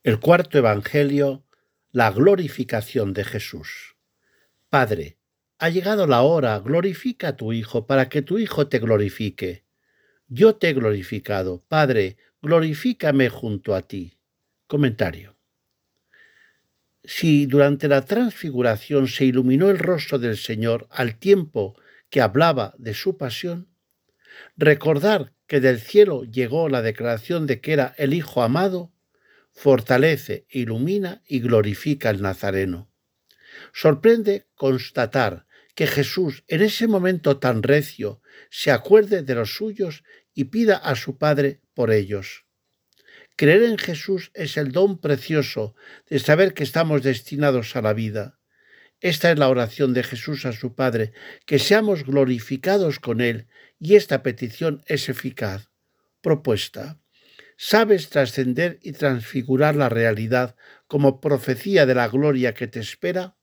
El cuarto evangelio, la glorificación de Jesús. Padre, ha llegado la hora, glorifica a tu Hijo para que tu Hijo te glorifique. Yo te he glorificado, Padre, glorifícame junto a ti. Comentario. Si durante la transfiguración se iluminó el rostro del Señor al tiempo que hablaba de su pasión, recordar que del cielo llegó la declaración de que era el Hijo amado, fortalece, ilumina y glorifica al Nazareno. Sorprende constatar que Jesús en ese momento tan recio se acuerde de los suyos y pida a su Padre por ellos. Creer en Jesús es el don precioso de saber que estamos destinados a la vida. Esta es la oración de Jesús a su Padre, que seamos glorificados con Él, y esta petición es eficaz. Propuesta. ¿Sabes trascender y transfigurar la realidad como profecía de la gloria que te espera?